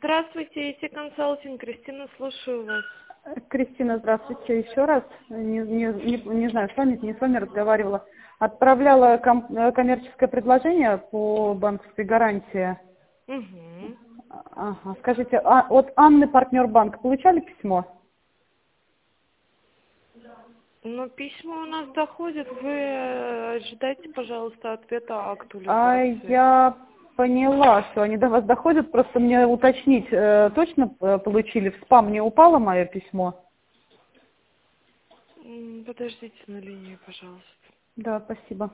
Здравствуйте, IT консалтинг. Кристина, слушаю вас. Кристина, здравствуйте еще раз. Не знаю, с вами, не с вами разговаривала. Отправляла коммерческое предложение по банковской гарантии. Угу. Ага. Скажите, от Анны, партнер банка, получали письмо? Но письма у нас доходят. Вы ожидайте, пожалуйста, ответа актуализации. Я поняла, что они до вас доходят. Просто мне уточнить, точно получили? В спам не упало мое письмо? Подождите на линии, пожалуйста. Да, спасибо.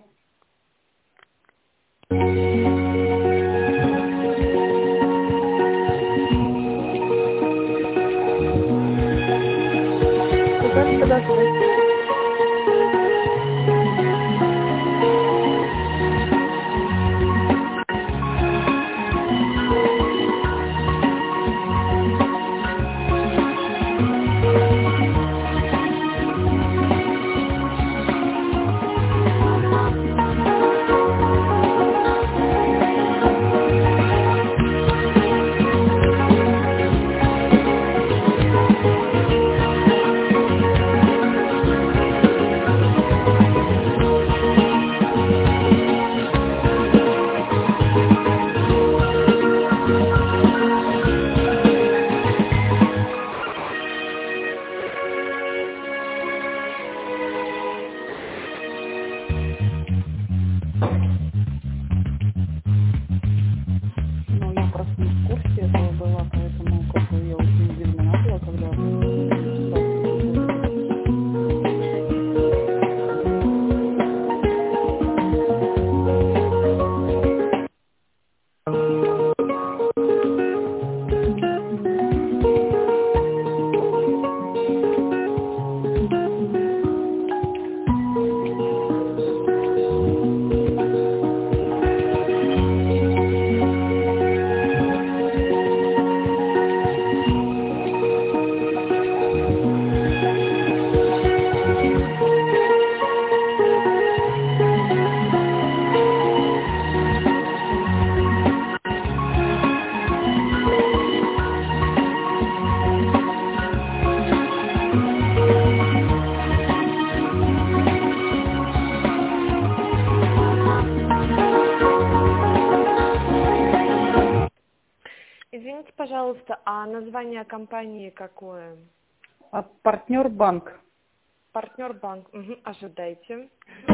Сказали, подождать. Ну, я просто не в курсе этого была, поэтому как бы я очень удивлена была, когда Извините, пожалуйста, а название компании какое? партнер банк. Партнер банк. Угу. Ожидайте.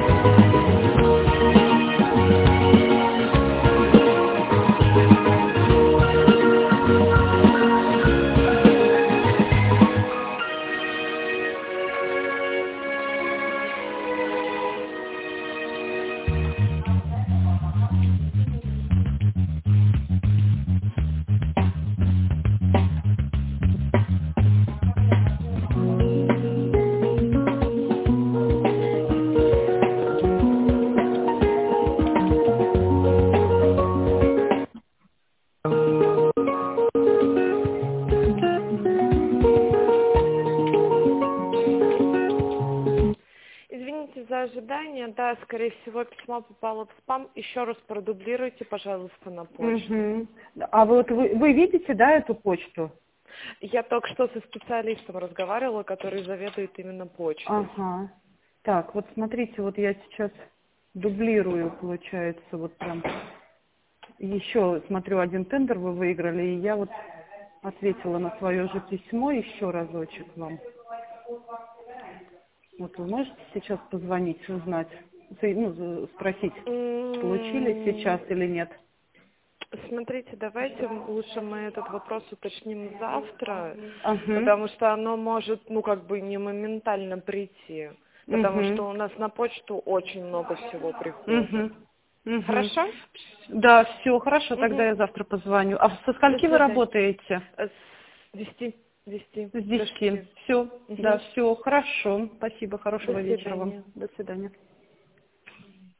Извините за ожидание. Да, скорее всего, письмо попало в спам. Еще раз продублируйте, пожалуйста, на почту. Угу. А вы видите, да, эту почту? Я только что со специалистом разговаривала, который заведует именно почтой. Ага. Так, вот смотрите, вот я сейчас дублирую, получается, вот прям. Еще, смотрю, один тендер вы выиграли, и я вот ответила на свое же письмо еще разочек вам. Вот вы можете сейчас позвонить, узнать, спросить, получили сейчас или нет? Смотрите, давайте лучше мы этот вопрос уточним завтра, Ага. потому что оно может, не моментально прийти, потому что у нас на почту очень много всего приходит. Угу. Хорошо? Да, все, хорошо, тогда я завтра позвоню. А со скольки вы работаете? С 10. С 10. Все, да, все, хорошо. Спасибо, хорошего вечера вам. До свидания.